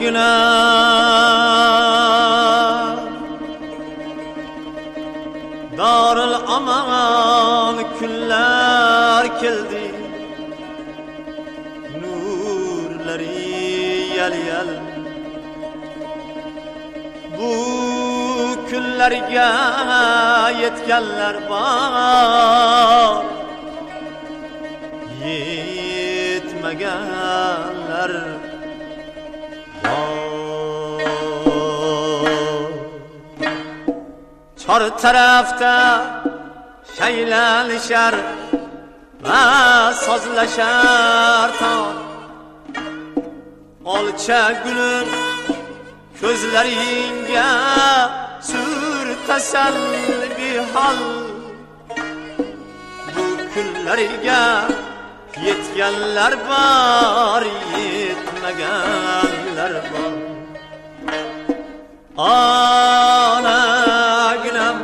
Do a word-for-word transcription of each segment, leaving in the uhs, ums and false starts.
günah Darul aman kunlar keldi Nurlari yal yal Bu kunlarga yetganlar bor Yetmaganlar Çor tarafta şaylanışar ve sazlaşar tan Olça gülün gözleringe sürtesen bir hal Bu günlerge yetganlar var yetmeganlar var Ana günüm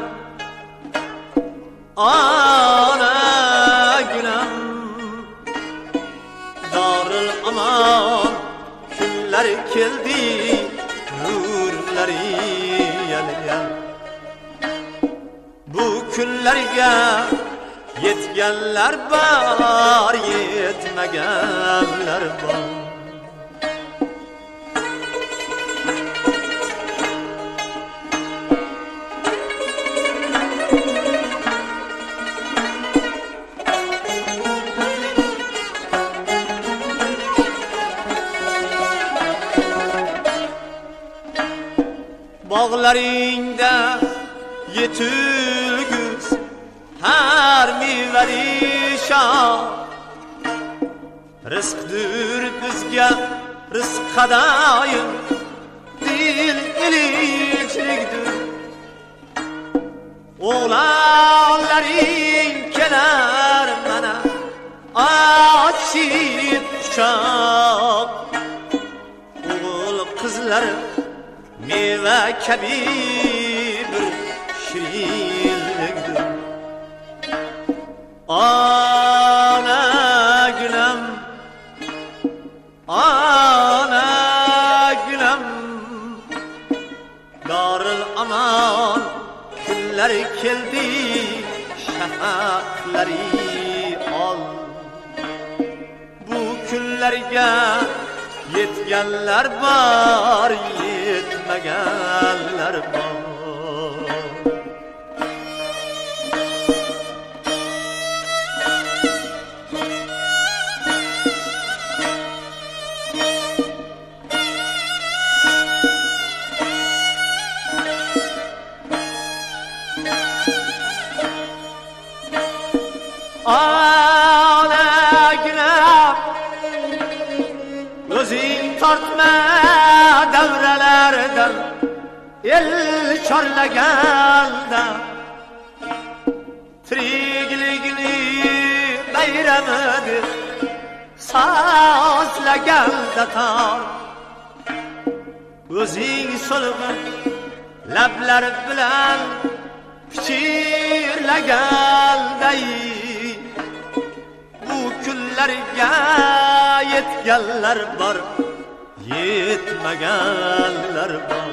Ana günüm Darul aman Günler keldi Nurları yal yal Bu günlerge yetganlar var yetmeganlar var Bağlarında yetilgüz her meyveli şah Rızkdır bizge rızk kadayım Dil ilikçilikdir Oğlanların kenar bana açıp uçak Oğul kızlarım meyve kabi bir şirinlikdir Ana günüm Ana günüm Darul aman günler keldi şafakları al Bu günlerge yetganlar var yetmeganlar var Ana günah Gözün tartma devrelerden El çorlaganda Tirikligini bayramıdır Sazlaganda tar Gözün solğun lablar bilen Pichirlaganday Bu kunlarga yetganlar bor Yetmaganlar bor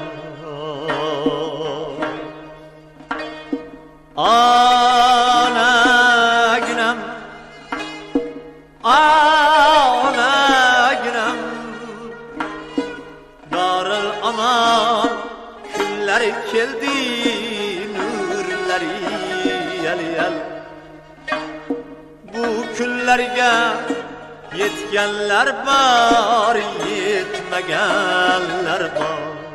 Ana günüm Ana günüm Darul aman kunlar keldi Nurlari yal yal Bu kunlarga yetganlar bor yetmaganlar bor